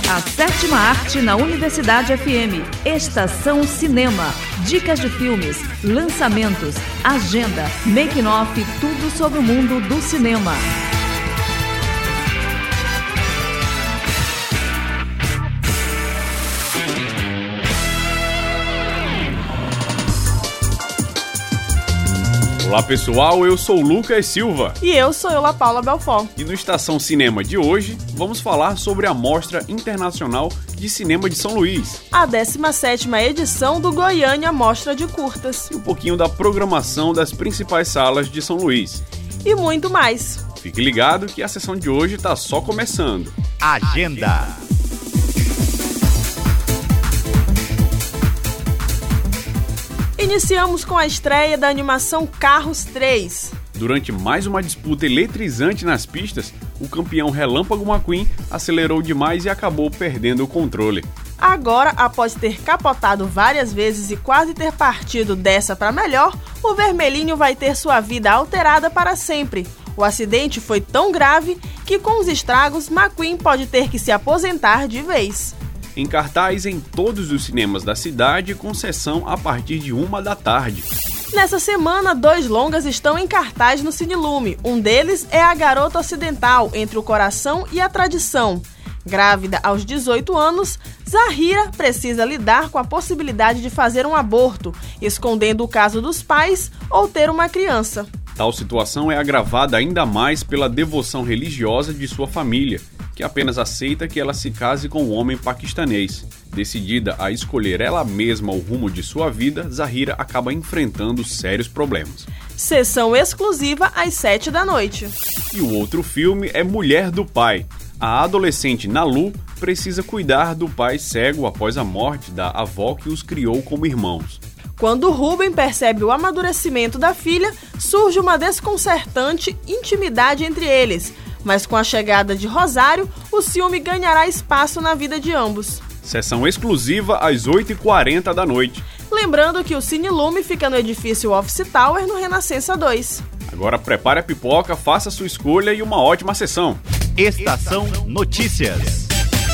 A sétima arte na Universidade FM. Estação Cinema. Dicas de filmes, lançamentos, agenda, making-off, tudo sobre o mundo do cinema. Olá pessoal, eu sou o Lucas Silva. E eu sou Eula Paula Belfort. E no Estação Cinema de hoje, vamos falar sobre a Mostra Internacional de Cinema de São Luís. A 17ª edição do Goiânia Mostra de Curtas. E um pouquinho da programação das principais salas de São Luís. E muito mais. Fique ligado que a sessão de hoje está só começando. Agenda. Iniciamos com a estreia da animação Carros 3. Durante mais uma disputa eletrizante nas pistas, o campeão Relâmpago McQueen acelerou demais e acabou perdendo o controle. Agora, após ter capotado várias vezes e quase ter partido dessa para melhor, o vermelhinho vai ter sua vida alterada para sempre. O acidente foi tão grave que, com os estragos, McQueen pode ter que se aposentar de vez. Em cartaz em todos os cinemas da cidade, com sessão a partir de 13h. Nessa semana, 2 longas estão em cartaz no Cinelume. Um deles é A Garota Ocidental, Entre o Coração e a Tradição. Grávida aos 18 anos, Zahira precisa lidar com a possibilidade de fazer um aborto, escondendo o caso dos pais ou ter uma criança. Tal situação é agravada ainda mais pela devoção religiosa de sua família, que apenas aceita que ela se case com um homem paquistanês. Decidida a escolher ela mesma o rumo de sua vida, Zahira acaba enfrentando sérios problemas. Sessão exclusiva às 19h. E o outro filme é Mulher do Pai. A adolescente Nalu precisa cuidar do pai cego após a morte da avó que os criou como irmãos. Quando Ruben percebe o amadurecimento da filha, surge uma desconcertante intimidade entre eles. Mas com a chegada de Rosário, o ciúme ganhará espaço na vida de ambos. Sessão exclusiva às 8h40 da noite. Lembrando que o Cinelume fica no edifício Office Tower, no Renascença 2. Agora prepare a pipoca, faça sua escolha e uma ótima sessão. Estação Notícias.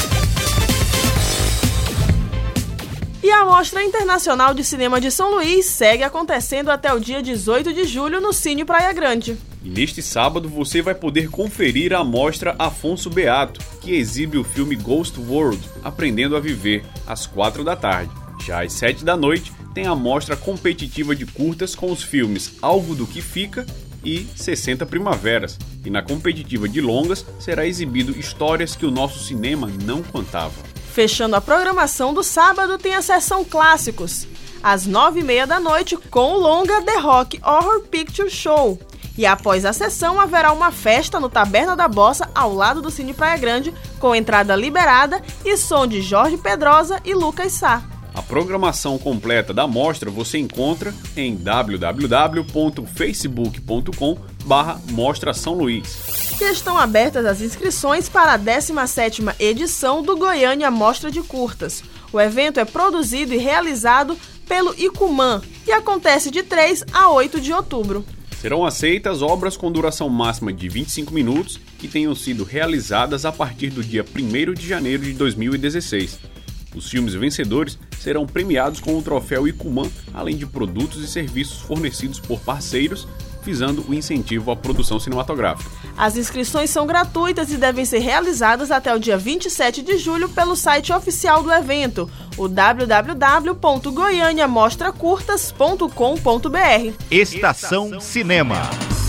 E a Mostra Internacional de Cinema de São Luís segue acontecendo até o dia 18 de julho no Cine Praia Grande. E neste sábado você vai poder conferir a mostra Afonso Beato, que exibe o filme Ghost World, Aprendendo a Viver, às 4h. Já às 7h tem a mostra competitiva de curtas com os filmes Algo do que Fica e 60 Primaveras. E na competitiva de longas será exibido Histórias que o nosso cinema não contava. Fechando a programação do sábado tem a sessão Clássicos, às 9h30 com o longa The Rock Horror Picture Show. E após a sessão haverá uma festa no Taberna da Bossa, ao lado do Cine Praia Grande, com entrada liberada e som de Jorge Pedrosa e Lucas Sá. A programação completa da mostra você encontra em www.facebook.com/Mostra São Luís. E estão abertas as inscrições para a 17ª edição do Goiânia Mostra de Curtas. O evento é produzido e realizado pelo Icumã e acontece de 3 a 8 de outubro. Serão aceitas obras com duração máxima de 25 minutos que tenham sido realizadas a partir do dia 1º de janeiro de 2016. Os filmes vencedores serão premiados com o troféu Icumã, além de produtos e serviços fornecidos por parceiros, visando o incentivo à produção cinematográfica. As inscrições são gratuitas e devem ser realizadas até o dia 27 de julho pelo site oficial do evento, o www.goianiamostracurtas.com.br. Estação Cinema.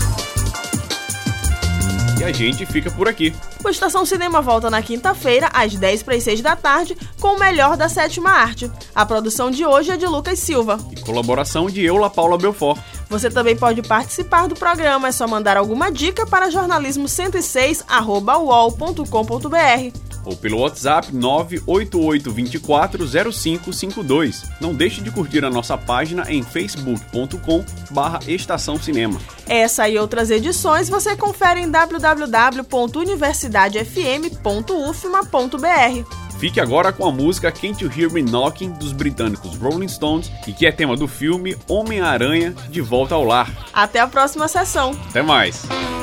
E a gente fica por aqui. O Estação Cinema volta na quinta-feira, às 10h06, com o melhor da sétima arte. A produção de hoje é de Lucas Silva. E colaboração de Eula Paula Belfort. Você também pode participar do programa, é só mandar alguma dica para jornalismo106@uol.com.br. Ou pelo WhatsApp 988240552. Não deixe de curtir a nossa página em facebook.com/Estação Cinema. Essa e outras edições você confere em www.universidadefm.ufma.br. Fique agora com a música Can't You Hear Me Knocking, dos britânicos Rolling Stones, e que é tema do filme Homem-Aranha de Volta ao Lar. Até a próxima sessão. Até mais!